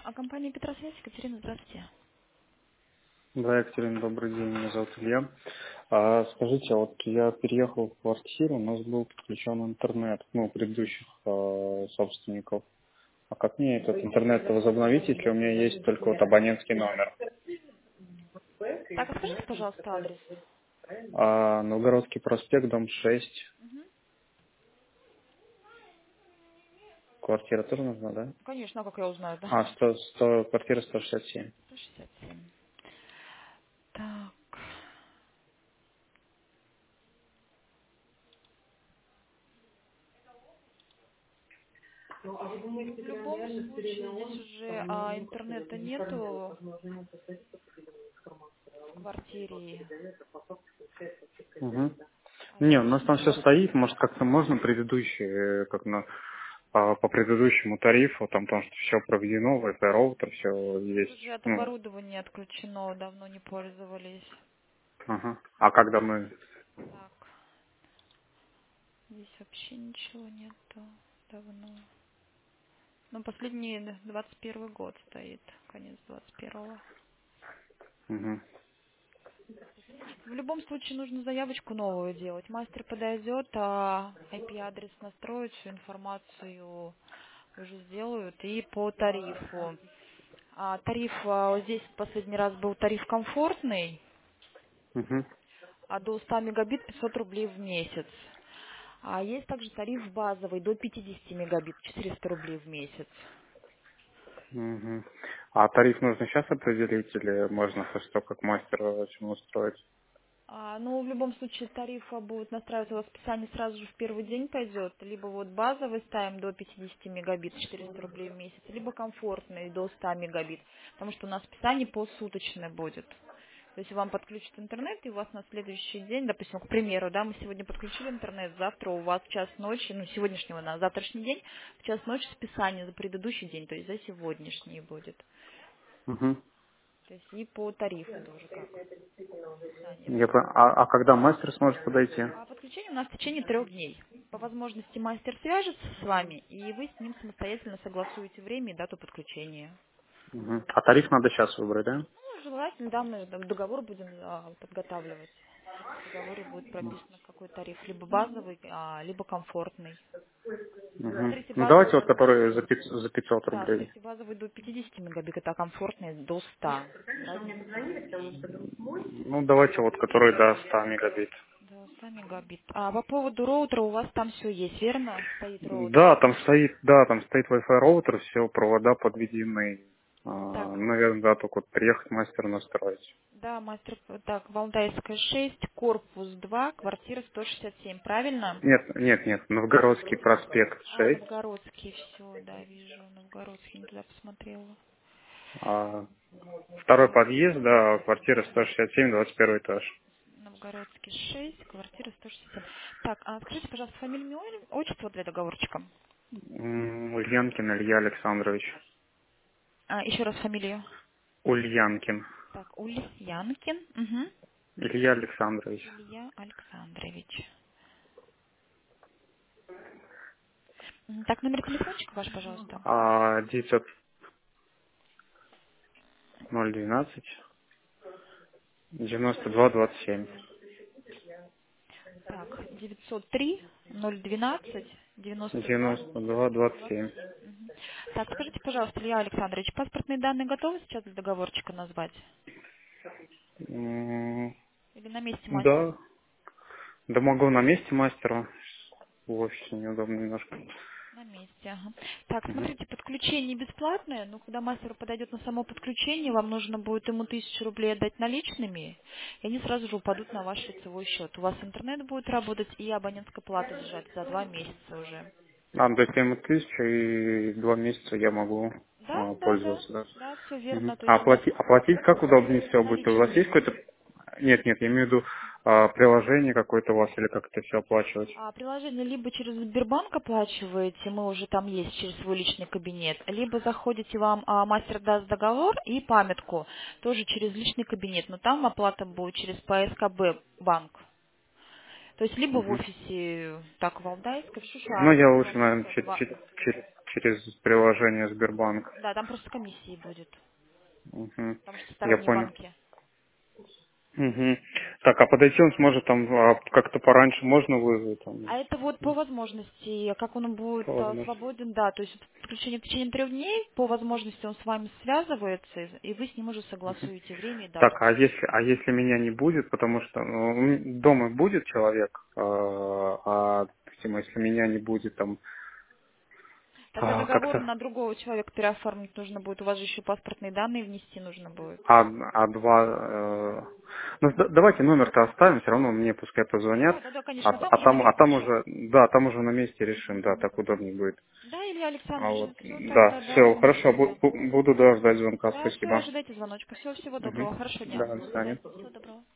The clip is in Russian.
Компания Петросвязь, Екатерина, здравствуйте. Да, Екатерина, добрый день, меня зовут Илья. Скажите, вот я переехал в квартиру, у нас был подключен интернет, ну, у предыдущих собственников. А как мне этот интернет возобновить, если у меня есть только вот абонентский номер? Так, а скажите, пожалуйста, адрес. Новгородский проспект, дом 6, Мгм. квартира тоже нужна, да? Конечно, а как я узнаю, да? 100, квартира 167. 167. Так. Ну, в любом случае, здесь уже интернета нету в квартире. Угу. Не, у Здесь... нас там все стоит, может как-то можно предыдущие, по предыдущему тарифу, там потому что все проведено, Wi-Fi роутер, все Тут есть. уже от Ну, оборудования отключено, давно не пользовались. ага. А когда мы... Так, здесь вообще ничего нету давно. Ну, последний 21 год стоит, конец 21-го. Мгм. В любом случае нужно заявочку новую делать. Мастер подойдет, IP-адрес настроит, всю информацию уже сделают. И по тарифу. Тариф вот здесь в последний раз был тариф комфортный, Мгм. до 100 мегабит 500 рублей в месяц. А есть также тариф базовый до 50 мегабит 400 рублей в месяц. Мгм. А тариф нужно сейчас определить или можно хоть что как мастер очень устроить? Ну, в любом случае, тариф будет настраиваться, у вас списание сразу же в первый день пойдет. Либо вот базовый ставим до 50 мегабит, 400 рублей в месяц, либо комфортный до 100 мегабит, потому что у нас списание посуточное будет. То есть вам подключат интернет, и у вас на следующий день, допустим, к примеру, да, мы сегодня подключили интернет, завтра у вас в час ночи, ну, сегодняшнего на завтрашний день, в час ночи списание за предыдущий день, то есть за сегодняшний будет. Мгм. То есть и по тарифу тоже как списание будет. А когда мастер сможет подойти? Подключение у нас в течение 3 дней. По возможности мастер свяжется с вами, и вы с ним самостоятельно согласуете время и дату подключения. Мгм. А тариф надо сейчас выбрать, да? Ну, желательно, да, мы там договор будем подготавливать. В договоре будет прописано, какой тариф, либо базовый, либо комфортный. Мгм. Смотрите, Ну давайте вот базовый, который за 500 да, рублей. смотрите, базовый до 50 мегабит, а комфортный до 100. Разница 100 рублей. Ну давайте вот который до 100 мегабит. До 100 мегабит. По поводу роутера у вас там все есть, верно? Стоит роутер. Да, там стоит Wi-Fi роутер, все, провода подведены. Так, Наверное, да, только вот приехать мастеру настроить. да, мастер, так, Валдайская 6, корпус 2, квартира 167, правильно? Нет, Новгородский проспект 6, Новгородский, все, да, вижу, Новгородский, не туда посмотрела. а, второй Так, подъезд, да, квартира 167, 21 этаж. Новгородский 6, квартира 167. Так, скажите, пожалуйста, фамилию, имя, отчество для договорчика. Ульянкин Илья Александрович. Еще раз фамилию. Ульянкин Так, Ульянкин, угу. Илья Александрович. Илья Александрович. Так, номер телефончика ваш, пожалуйста. 900 012 92 27. Так, 903 012 92 92 27. 27. Мгм. Так, скажите, пожалуйста, Илья Александрович, паспортные данные готовы сейчас для договорчика назвать? М, Или на месте мастер? Да, да могу на месте мастера. В офисе неудобно немножко. На месте, ага. Так, Мгм. смотрите, подключение бесплатное, но когда мастер подойдет на само подключение, вам нужно будет ему 1000 рублей отдать наличными, и они сразу же упадут на ваш лицевой счет. У вас интернет будет работать и абонентская плата лежать за 2 месяца уже. То есть ему 1000 и 2 месяца я могу Да, да, да, пользоваться, да? да, все Мгм. верно. То А есть у вас оплатить как удобнее всего будет? У вас есть наличными. какое-то... Нет, я имею в виду приложение какое-то у вас или как это все оплачивать? Приложение либо через Сбербанк оплачиваете, мы уже там есть через свой личный кабинет, либо заходите, вам мастер даст договор и памятку, тоже через личный кабинет, но там оплата будет через ПСКБ банк. То есть либо в Мгм. офисе так в Алдайской, в Ну, Шушарах, я либо лучше, вам наверное, просто два. через приложение Сбербанк. Да, там просто комиссии будет, Мгм. потому что Я сторонние понял. банки. Мгм. Так, а подойти он сможет там как-то пораньше можно вызвать там? А это вот по возможности, как он будет По возможности. свободен, да, то есть подключение в течение 3 дней, по возможности он с вами связывается, и вы с ним уже согласуете время и дату. Так, а если меня не будет, потому что дома будет человек, допустим, если меня не будет там Тогда договор как-то на другого человека переоформить нужно будет, у вас же еще паспортные данные внести нужно будет. два, давайте номер-то оставим, все равно мне пускай позвонят, Да, да, да, а, конечно, а там а уже на там, а месте там решать. уже, да, там уже на месте решим, да, так удобнее будет. Да, Илья А вот, Александрович, все да, тогда, да, все, хорошо, звоните, да. буду, да, ждать звонка, Да, все, спасибо. ожидайте звоночка. Всего Мгм. доброго, хорошего дня. Да, до До свидания. свидания. Всего доброго.